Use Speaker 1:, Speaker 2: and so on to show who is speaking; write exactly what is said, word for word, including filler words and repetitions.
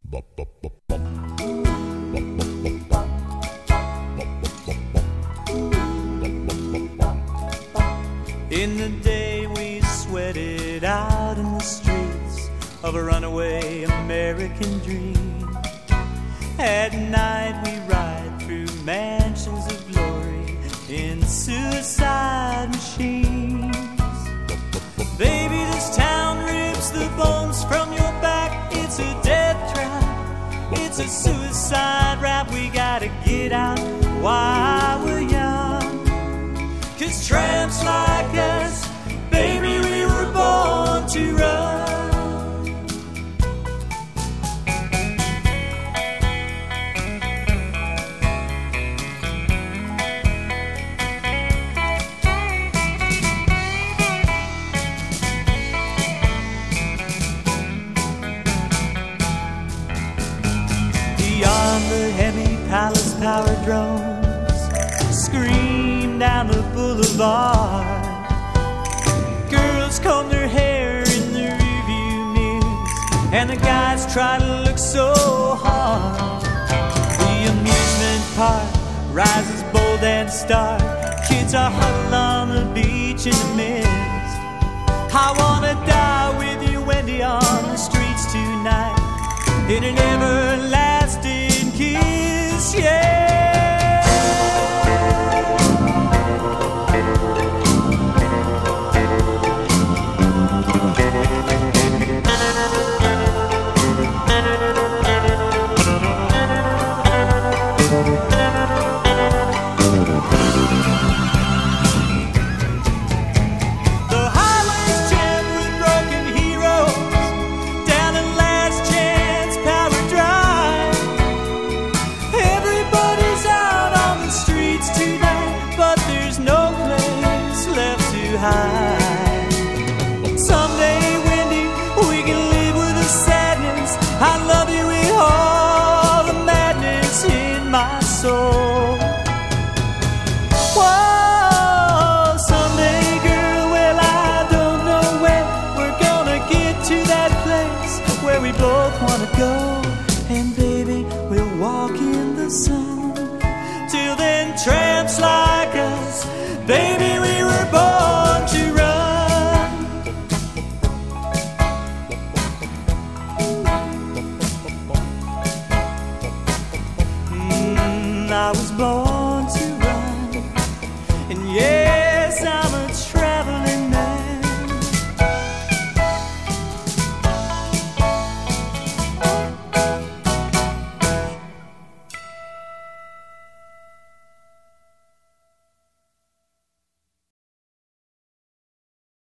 Speaker 1: In the day we sweated out in the streets of a runaway American dream. At night we ride through mansions of glory in suicide machines. Baby, this town rips the bones from your back. It's a death trap, it's a suicide rap. We gotta get out while we're young, 'cause tramps like us, baby, we were born to run. Beyond the heavy palace power drones scream down the boulevard. Girls comb their hair in the rearview mirrors, and the guys try to look so hard. The amusement park rises bold and stark. Kids are huddled on the beach in the mist. I wanna die with you, Wendy, on the streets tonight, in an everlasting kiss, yeah. Someday, Wendy, we can live with the sadness. I love you with all the madness in my soul. Whoa, someday, girl, well, I don't know when we're gonna get to that place where we both wanna go.